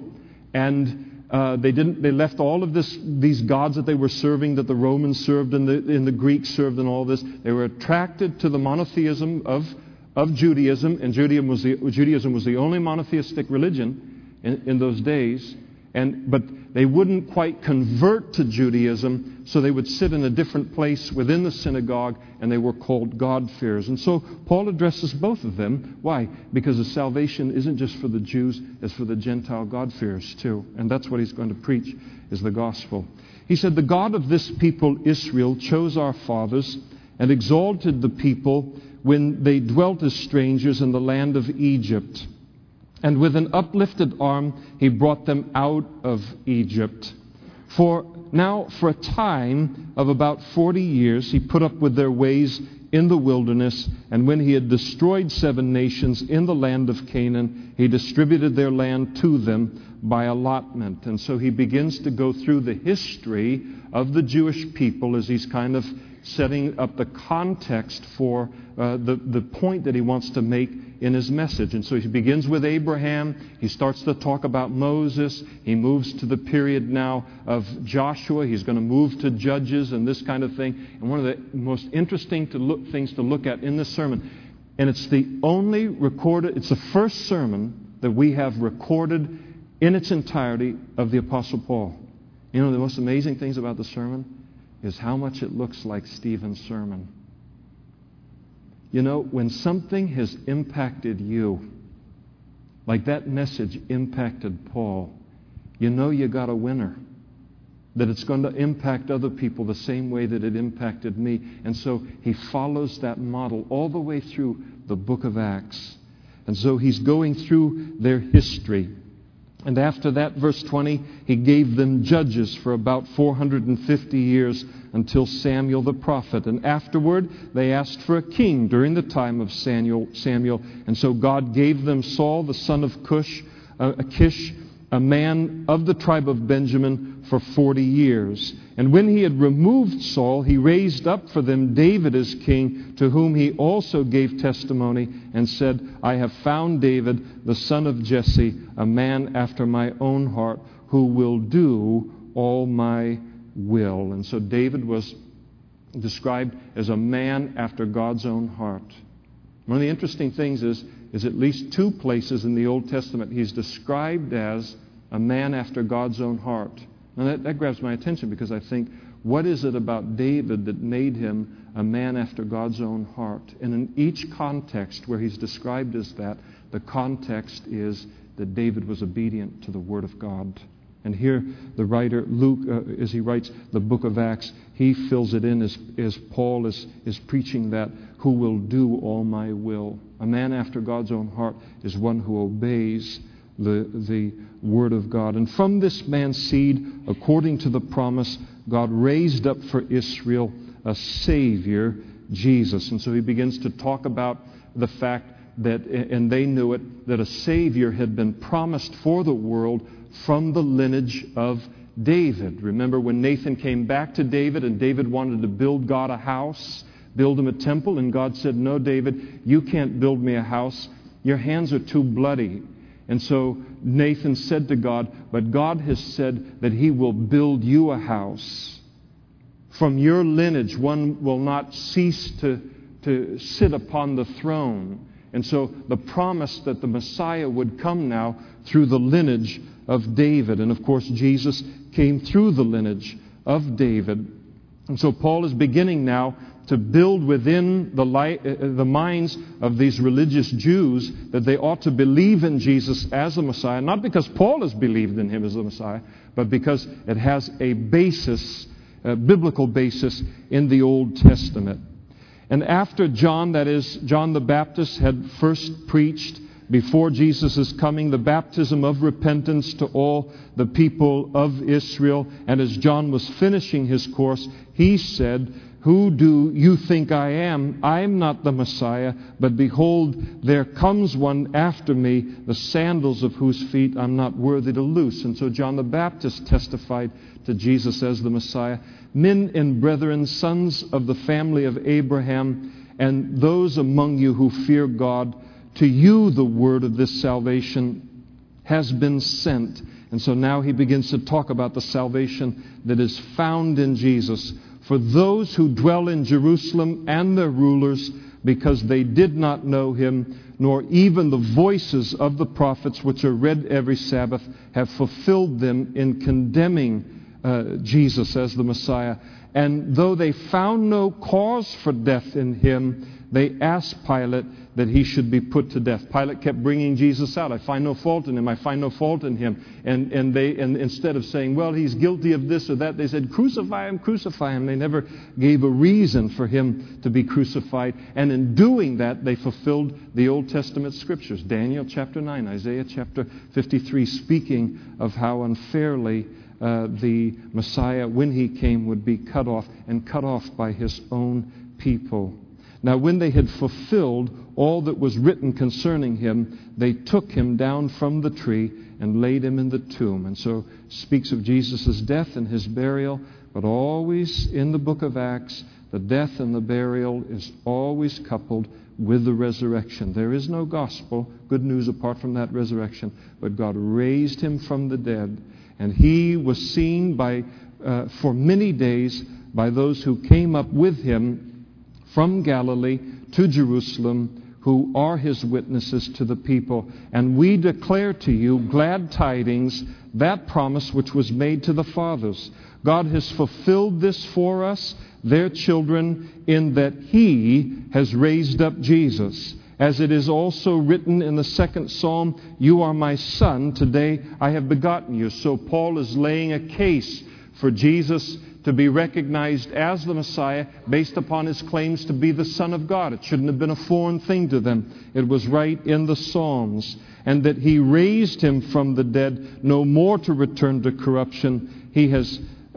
and they left all of these gods that they were serving, that the Romans served and the Greeks served, and all this. They were attracted to the monotheism of Judaism, and Judaism was the only monotheistic religion in those days. But they wouldn't quite convert to Judaism, so they would sit in a different place within the synagogue, and they were called God-fearers. And so Paul addresses both of them. Why? Because the salvation isn't just for the Jews, it's for the Gentile God-fearers too. And that's what he's going to preach, is the gospel. He said, the God of this people, Israel, chose our fathers and exalted the people when they dwelt as strangers in the land of Egypt. And with an uplifted arm, he brought them out of Egypt. For a time of about 40 years, he put up with their ways in the wilderness. And when he had destroyed 7 nations in the land of Canaan, he distributed their land to them by allotment. And so he begins to go through the history of the Jewish people as he's kind of setting up the context for the point that he wants to make in his message. And so he begins with Abraham. He starts to talk about Moses. He moves to the period now of Joshua. He's going to move to Judges and this kind of thing. And one of the most interesting things to look at in this sermon, and it's the first sermon that we have recorded in its entirety of the Apostle Paul. You know, the most amazing things about the sermon is how much it looks like Stephen's sermon. You know, when something has impacted you, like that message impacted Paul, you know you got a winner. That it's going to impact other people the same way that it impacted me. And so he follows that model all the way through the book of Acts. And so he's going through their history. And after that, verse 20, he gave them judges for about 450 years until Samuel the prophet. And afterward, they asked for a king during the time of Samuel. And so God gave them Saul, the son of Kish, a man of the tribe of Benjamin, for 40 years. And when he had removed Saul, he raised up for them David as king, to whom he also gave testimony and said, I have found David, the son of Jesse, a man after my own heart, who will do all my will. And so David was described as a man after God's own heart. One of the interesting things is at least 2 places in the Old Testament he's described as a man after God's own heart. And that grabs my attention, because I think, what is it about David that made him a man after God's own heart? And in each context where he's described as that, the context is that David was obedient to the Word of God. And here the writer, Luke, as he writes the book of Acts, he fills it in as Paul is preaching that, who will do all my will. A man after God's own heart is one who obeys the Word of God. And from this man's seed, according to the promise, God raised up for Israel a Savior, Jesus. And so he begins to talk about the fact that, and they knew it, that a Savior had been promised for the world from the lineage of David. Remember when Nathan came back to David and David wanted to build God a house, build him a temple, and God said, "No, David, you can't build me a house. Your hands are too bloody." And so Nathan said to God, "But God has said that He will build you a house. From your lineage one will not cease to sit upon the throne." And so the promise that the Messiah would come now through the lineage of David. And of course Jesus came through the lineage of David. And so Paul is beginning now to build within the minds of these religious Jews that they ought to believe in Jesus as the Messiah, not because Paul has believed in Him as the Messiah, but because it has a basis, a biblical basis in the Old Testament. And after John, that is, John the Baptist, had first preached before Jesus' coming the baptism of repentance to all the people of Israel, and as John was finishing his course, he said, "Who do you think I am? I am not the Messiah, but behold, there comes one after me, the sandals of whose feet I'm not worthy to loose." And so John the Baptist testified to Jesus as the Messiah. "Men and brethren, sons of the family of Abraham, and those among you who fear God, to you the word of this salvation has been sent." And so now he begins to talk about the salvation that is found in Jesus. "For those who dwell in Jerusalem and their rulers, because they did not know Him, nor even the voices of the prophets which are read every Sabbath, have fulfilled them in condemning Jesus as the Messiah. And though they found no cause for death in Him, they asked Pilate that He should be put to death." Pilate kept bringing Jesus out. "I find no fault in Him. I find no fault in Him." And instead of saying, "Well, He's guilty of this or that," they said, "Crucify Him, crucify Him." They never gave a reason for Him to be crucified. And in doing that, they fulfilled the Old Testament Scriptures. Daniel chapter 9, Isaiah chapter 53, speaking of how unfairly the Messiah, when He came, would be cut off, and cut off by His own people. Now when they had fulfilled all that was written concerning Him, they took Him down from the tree and laid Him in the tomb. And so speaks of Jesus' death and His burial, but always in the book of Acts, the death and the burial is always coupled with the resurrection. There is no gospel, good news apart from that resurrection, but God raised Him from the dead. And He was seen for many days by those who came up with Him from Galilee to Jerusalem, who are His witnesses to the people. And we declare to you glad tidings, that promise which was made to the fathers. God has fulfilled this for us, their children, in that He has raised up Jesus. As it is also written in the second Psalm, "You are my son, today I have begotten you." So Paul is laying a case for Jesus to be recognized as the Messiah based upon His claims to be the Son of God. It shouldn't have been a foreign thing to them. It was right in the Psalms. And that He raised Him from the dead, no more to return to corruption. He has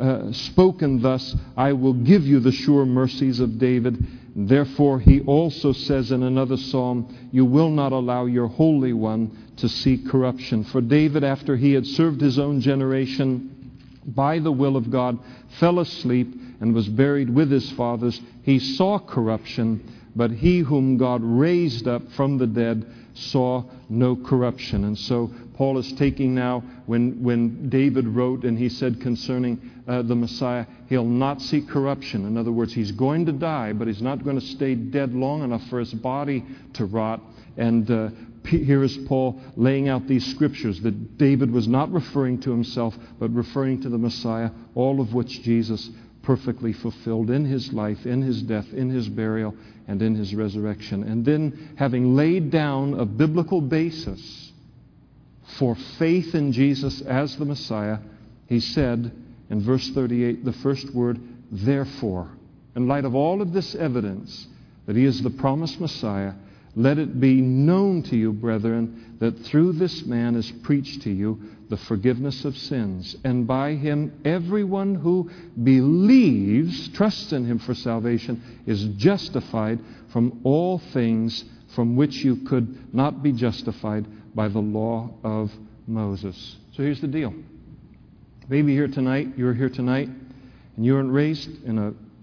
spoken thus, "I will give you the sure mercies of David." Therefore He also says in another psalm, "You will not allow your Holy One to see corruption." For David, after he had served his own generation by the will of God, fell asleep and was buried with his fathers. He saw corruption, but He whom God raised up from the dead saw no corruption. And so Paul is taking now, when David wrote and he said concerning the Messiah, He'll not see corruption. In other words, He's going to die, but He's not going to stay dead long enough for His body to rot. And here is Paul laying out these scriptures that David was not referring to himself, but referring to the Messiah, all of which Jesus perfectly fulfilled in His life, in His death, in His burial, and in His resurrection. And then, having laid down a biblical basis for faith in Jesus as the Messiah, he said in verse 38, the first word, therefore. In light of all of this evidence that he is the promised Messiah, let it be known to you, brethren, that through this man is preached to you the forgiveness of sins. And by him everyone who believes, trusts in him for salvation, is justified from all things from which you could not be justified by the law of Moses. So here's the deal. Maybe you're here tonight, and you weren't raised in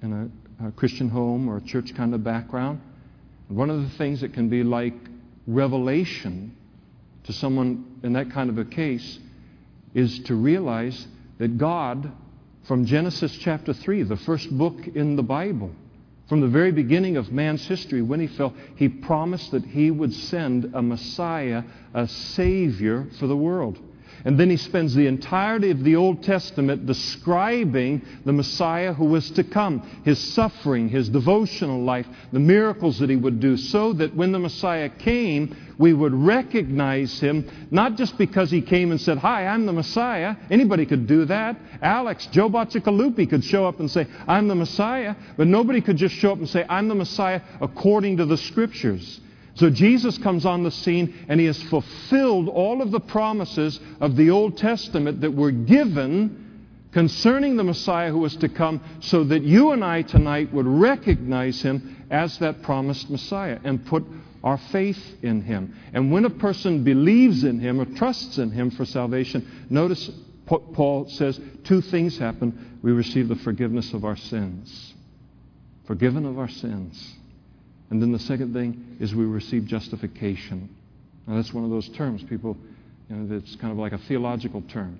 a Christian home or a church kind of background. And one of the things that can be like revelation to someone in that kind of a case is to realize that God, from Genesis chapter 3, the first book in the Bible, from the very beginning of man's history, when he fell, he promised that he would send a Messiah, a Savior for the world. And then he spends the entirety of the Old Testament describing the Messiah who was to come, his suffering, his devotional life, the miracles that he would do, so that when the Messiah came, we would recognize him, not just because he came and said, hi, I'm the Messiah. Anybody could do that. Alex, Joe Bacigalupi could show up and say, I'm the Messiah. But nobody could just show up and say, I'm the Messiah according to the Scriptures. So Jesus comes on the scene, and he has fulfilled all of the promises of the Old Testament that were given concerning the Messiah who was to come, so that you and I tonight would recognize him as that promised Messiah and put our faith in him. And when a person believes in him or trusts in him for salvation, notice Paul says two things happen. We receive the forgiveness of our sins. Forgiven of our sins. And then the second thing is we receive justification. Now that's one of those terms, people, that's kind of like a theological term.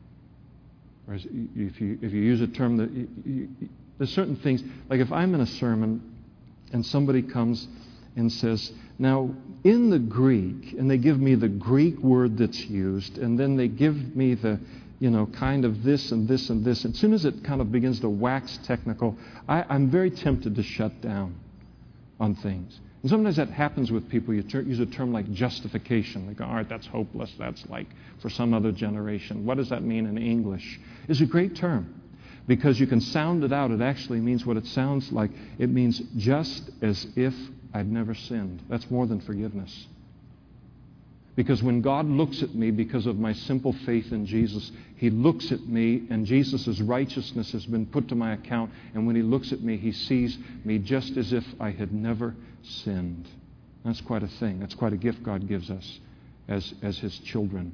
Whereas if you use a term that there's certain things, like if I'm in a sermon and somebody comes and says, now in the Greek, and they give me the Greek word that's used, and then they give me the kind of this and this and this. As soon as it kind of begins to wax technical, I'm very tempted to shut down on things. And sometimes that happens with people. You use a term like justification. They go, all right, that's hopeless. That's like for some other generation. What does that mean in English? It's a great term because you can sound it out. It actually means what it sounds like. It means just as if I'd never sinned. That's more than forgiveness. Because when God looks at me because of my simple faith in Jesus, He looks at me and Jesus' righteousness has been put to my account. And when He looks at me, He sees me just as if I had never sinned. That's quite a thing. That's quite a gift God gives us as His children.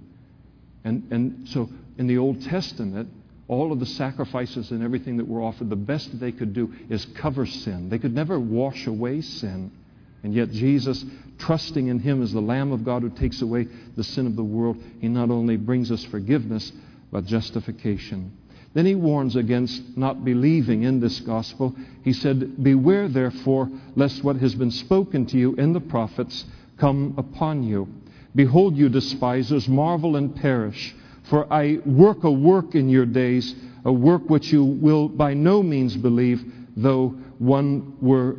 And so in the Old Testament, all of the sacrifices and everything that were offered, the best that they could do is cover sin. They could never wash away sin. And yet Jesus, trusting in Him as the Lamb of God who takes away the sin of the world, He not only brings us forgiveness, but justification. Then He warns against not believing in this gospel. He said, beware therefore, lest what has been spoken to you in the prophets come upon you. Behold, you despisers, marvel and perish. For I work a work in your days, a work which you will by no means believe, though one were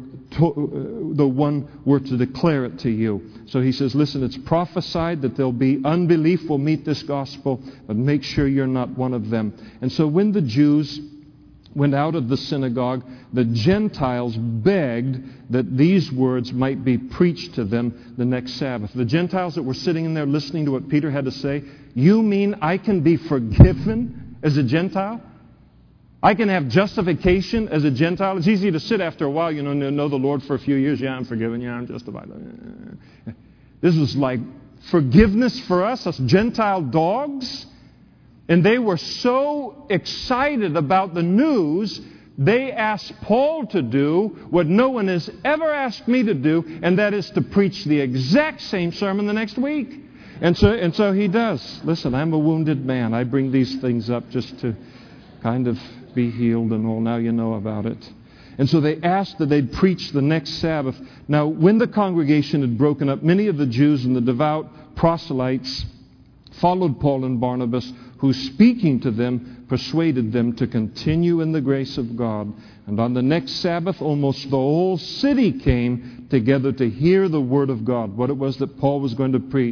to declare it to you. So he says, listen, it's prophesied that there'll be unbelief will meet this gospel, but make sure you're not one of them. And so when the Jews went out of the synagogue, the Gentiles begged that these words might be preached to them the next Sabbath. The Gentiles that were sitting in there listening to what Peter had to say, you mean I can be forgiven as a Gentile? I can have justification as a Gentile? It's easy to sit after a while, know the Lord for a few years. Yeah, I'm forgiven. Yeah, I'm justified. This was like forgiveness for us Gentile dogs. And they were so excited about the news, they asked Paul to do what no one has ever asked me to do, and that is to preach the exact same sermon the next week. And so he does. Listen, I'm a wounded man. I bring these things up just to kind of be healed and all. Now you know about it. And so they asked that they'd preach the next Sabbath. Now, when the congregation had broken up, many of the Jews and the devout proselytes followed Paul and Barnabas, who, speaking to them, persuaded them to continue in the grace of God. And on the next Sabbath, almost the whole city came together to hear the word of God, what it was that Paul was going to preach.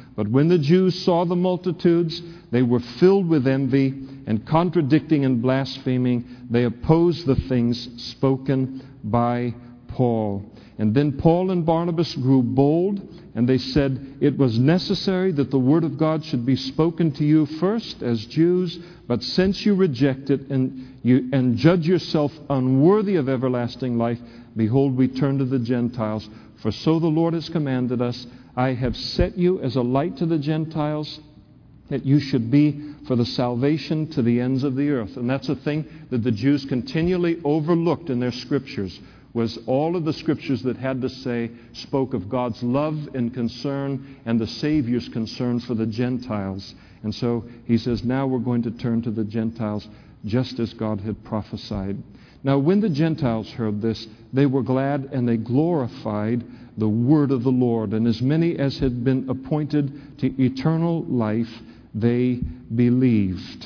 But when the Jews saw the multitudes, they were filled with envy, and contradicting and blaspheming, they opposed the things spoken by Paul. And then Paul and Barnabas grew bold, and they said, "It was necessary that the word of God should be spoken to you first as Jews, but since you reject it and judge yourself unworthy of everlasting life, behold, we turn to the Gentiles. For so the Lord has commanded us, I have set you as a light to the Gentiles, that you should be for the salvation to the ends of the earth." And that's a thing that the Jews continually overlooked in their scriptures, was all of the scriptures that had to say, spoke of God's love and concern and the Savior's concern for the Gentiles. And so he says, now we're going to turn to the Gentiles just as God had prophesied. Now when the Gentiles heard this, they were glad and they glorified the word of the Lord. And as many as had been appointed to eternal life, they believed.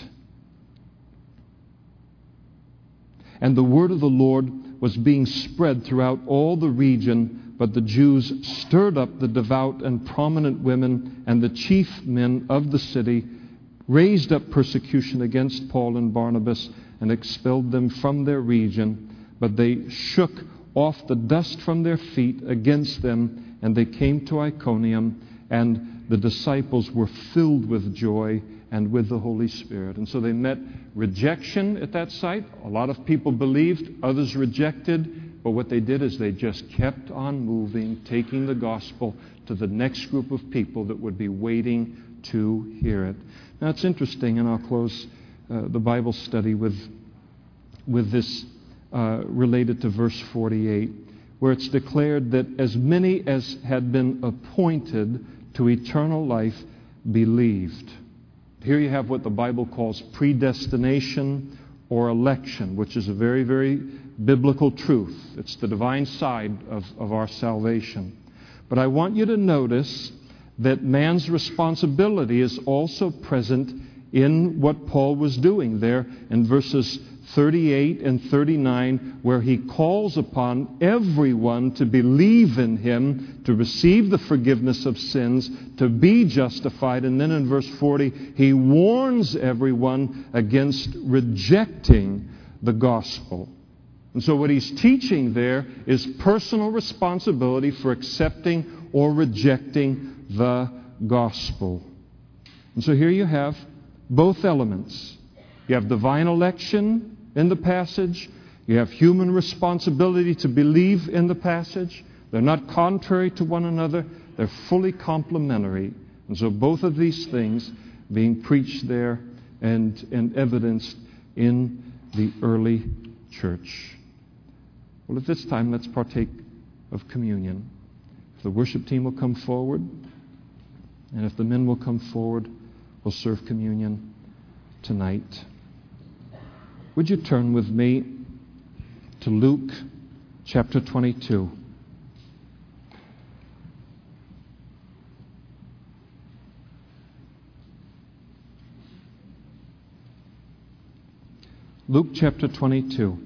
And the word of the Lord was being spread throughout all the region, but the Jews stirred up the devout and prominent women, and the chief men of the city raised up persecution against Paul and Barnabas and expelled them from their region. But they shook off the dust from their feet against them, and they came to Iconium, and the disciples were filled with joy and with the Holy Spirit. And so they met rejection at that site. A lot of people believed, others rejected. But what they did is they just kept on moving, taking the gospel to the next group of people that would be waiting to hear it. Now it's interesting, and I'll close the Bible study with this related to verse 48, where it's declared that as many as had been appointed to eternal life believed. Here you have what the Bible calls predestination or election, which is a very, very biblical truth. It's the divine side of our salvation. But I want you to notice that man's responsibility is also present in what Paul was doing there in verses 38 and 39, where he calls upon everyone to believe in him, to receive the forgiveness of sins, to be justified. And then in verse 40, he warns everyone against rejecting the gospel. And so what he's teaching there is personal responsibility for accepting or rejecting the gospel. And so here you have both elements. You have divine election in the passage. You have human responsibility to believe in the passage. They're not contrary to one another. They're fully complementary. And so both of these things being preached there and evidenced in the early church. Well, at this time, let's partake of communion. If the worship team will come forward, and if the men will come forward, we'll serve communion tonight. Would you turn with me to Luke chapter 22? Luke chapter 22.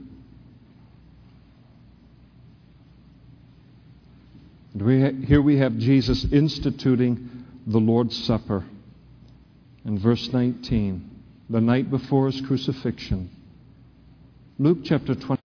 Here we have Jesus instituting the Lord's Supper. In verse 19, the night before his crucifixion. Luke chapter 20.